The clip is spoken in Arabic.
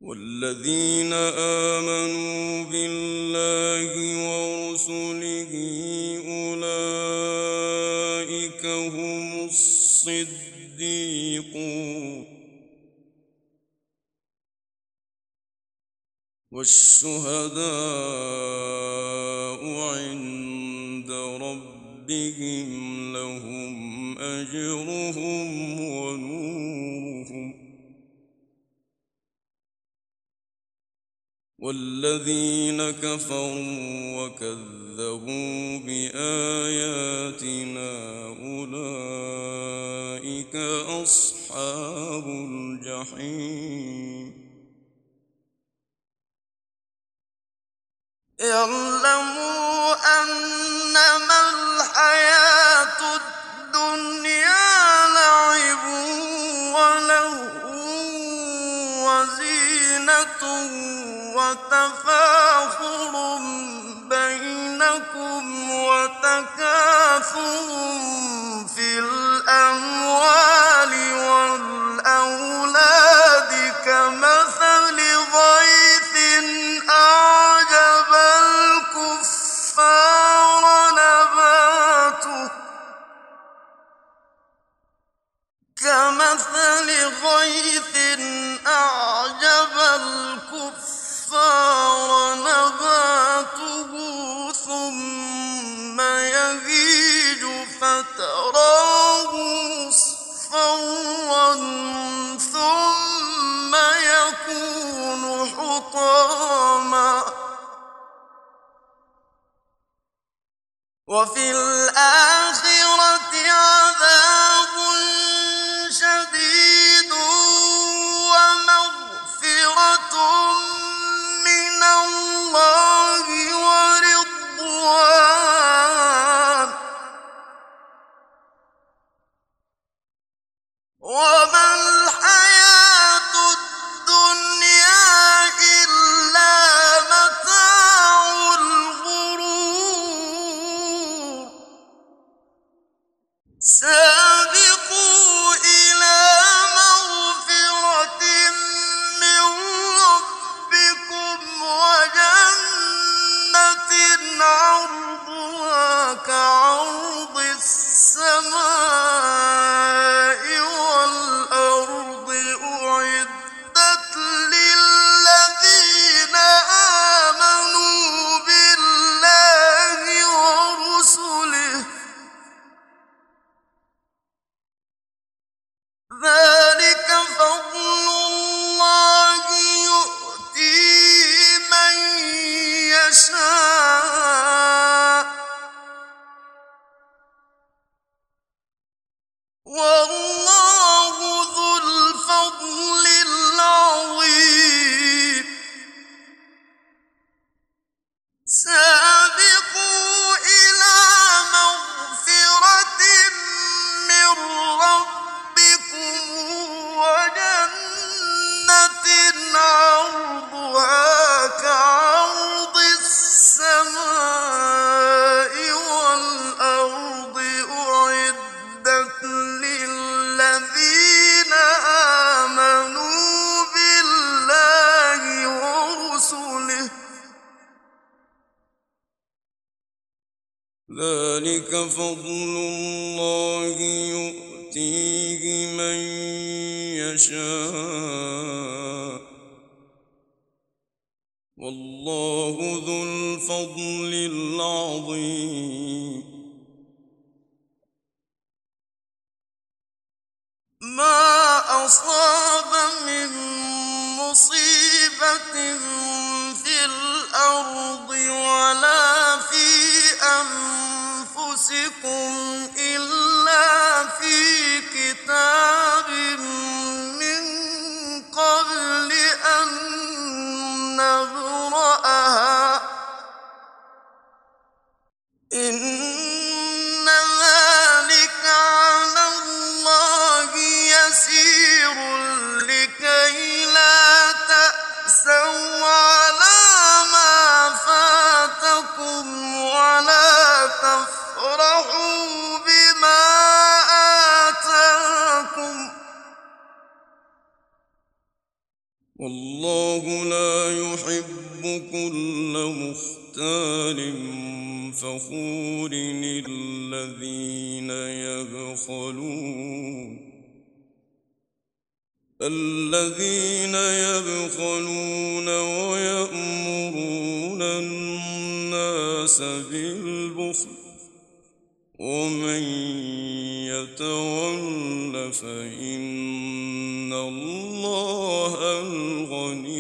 والذين آمنوا بالله ورسله أولئك هم الصديقون والشهداء عند ربهم لهم أجرهم ونورهم والذين كفروا وكذبوا بآياتنا أولئك أصحاب الجحيم اعلموا أنما الحياة الدنيا لعب ولهو وزينة وتفاخر بينكم وتكاثر في الأموال والأولاد كمثل غيث أعجب الكفار نباته ثم يهيج فتراه مصفرا ثم يكون حطاما وفي الآخرة عذاب شديد ومغفرة من الله ورضوان وما الحياة الدنيا إلا متاع الغرور سابقوا إلى مغفرة من ربكم وجنة عرضها كعرض السماء والأرض أعدت للذين آمنوا بالله ورسله ذلك فضل الله يؤتيه من يشاء والله ذو الفضل العظيم سابقوا إلى مغفرة من ربكم وجنة عرضها كعرض السماء والأرض أعدت للذين آمنوا بالله ورسله ذلك فضل الله يؤتيه من يشاء والله ذو الفضل العظيم ما أصاب من مصيبة في الأرض ولا في أنفسكم إلا في كتاب من قبل أن نبرأها إن ذلك على الله يسير لكي لا تأسوا على ما فاتكم ولا تفرحوا بما آتاكم والله لا يحب كل مختال فخور الذين يبخلون ويأمرون الناس بالبخل ومن يتول فإن الله الغني